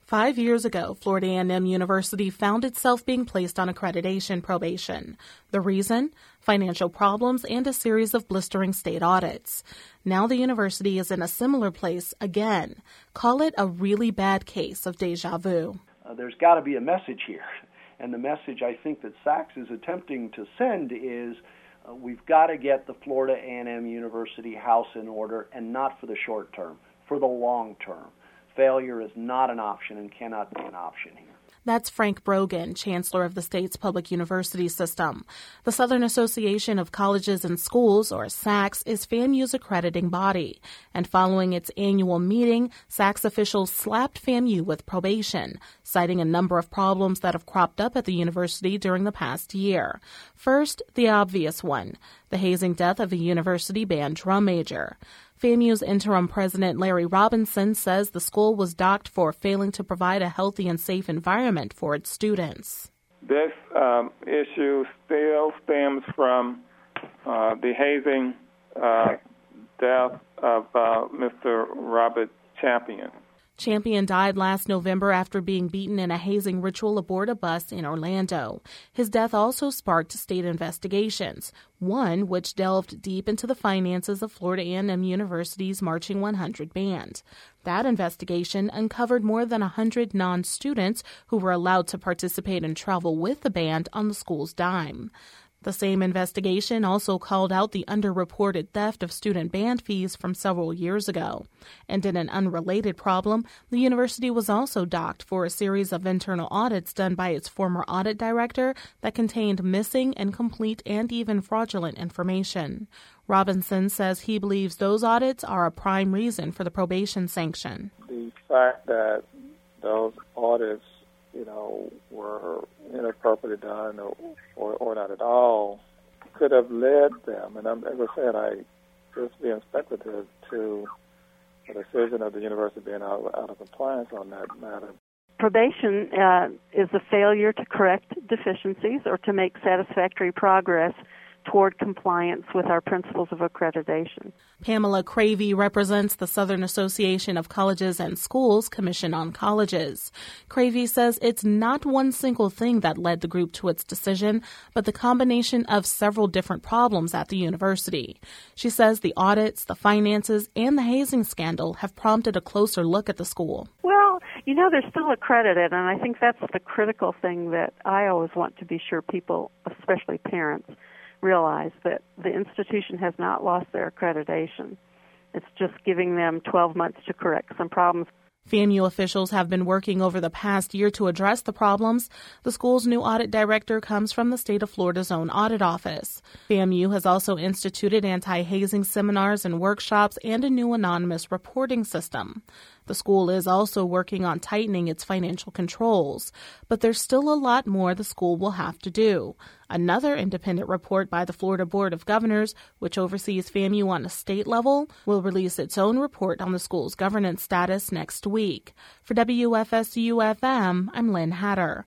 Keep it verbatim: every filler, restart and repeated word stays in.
Five years ago, Florida A and M University found itself being placed on accreditation probation. The reason? Financial problems and a series of blistering state audits. Now the university is in a similar place again. Call it a really bad case of deja vu. Uh, there's got to be a message here. And the message I think that SACS is attempting to send is uh, we've got to get the Florida A and M University house in order, and not for the short term, for the long term. Failure is not an option and cannot be an option here. That's Frank Brogan, Chancellor of the state's public university system. The Southern Association of Colleges and Schools, or SACS, is FAMU's accrediting body. And following its annual meeting, SACS officials slapped FAMU with probation, citing a number of problems that have cropped up at the university during the past year. First, the obvious one, the hazing death of a university band drum major. FAMU's interim president Larry Robinson says the school was docked for failing to provide a healthy and safe environment for its students. This um, issue still stems from uh, the hazing uh, death of uh, Mister Robert Champion. Champion died last November after being beaten in a hazing ritual aboard a bus in Orlando. His death also sparked state investigations, one which delved deep into the finances of Florida A and M University's Marching one hundred band. That investigation uncovered more than one hundred non-students who were allowed to participate and travel with the band on the school's dime. The same investigation also called out the underreported theft of student band fees from several years ago. And in an unrelated problem, the university was also docked for a series of internal audits done by its former audit director that contained missing, incomplete, and even fraudulent information. Robinson says he believes those audits are a prime reason for the probation sanction. The fact that those audits, you know, were inappropriately done or, or, or not at all, could have led them, and I'm, as I said, I just being speculative to a decision of the university being out, out of compliance on that matter. Probation uh, is a failure to correct deficiencies or to make satisfactory progress toward compliance with our principles of accreditation. Pamela Cravey represents the Southern Association of Colleges and Schools Commission on Colleges. Cravey says it's not one single thing that led the group to its decision, but the combination of several different problems at the university. She says the audits, the finances, and the hazing scandal have prompted a closer look at the school. Well, you know, they're still accredited, and I think that's the critical thing that I always want to be sure people, especially parents, realize that the institution has not lost their accreditation. It's just giving them twelve months to correct some problems. FAMU officials have been working over the past year to address the problems. The school's new audit director comes from the state of Florida's own audit office. FAMU has also instituted anti-hazing seminars and workshops and a new anonymous reporting system. The school is also working on tightening its financial controls, but there's still a lot more the school will have to do. Another independent report by the Florida Board of Governors, which oversees FAMU on a state level, will release its own report on the school's governance status next week. For W F S U F M, I'm Lynn Hatter.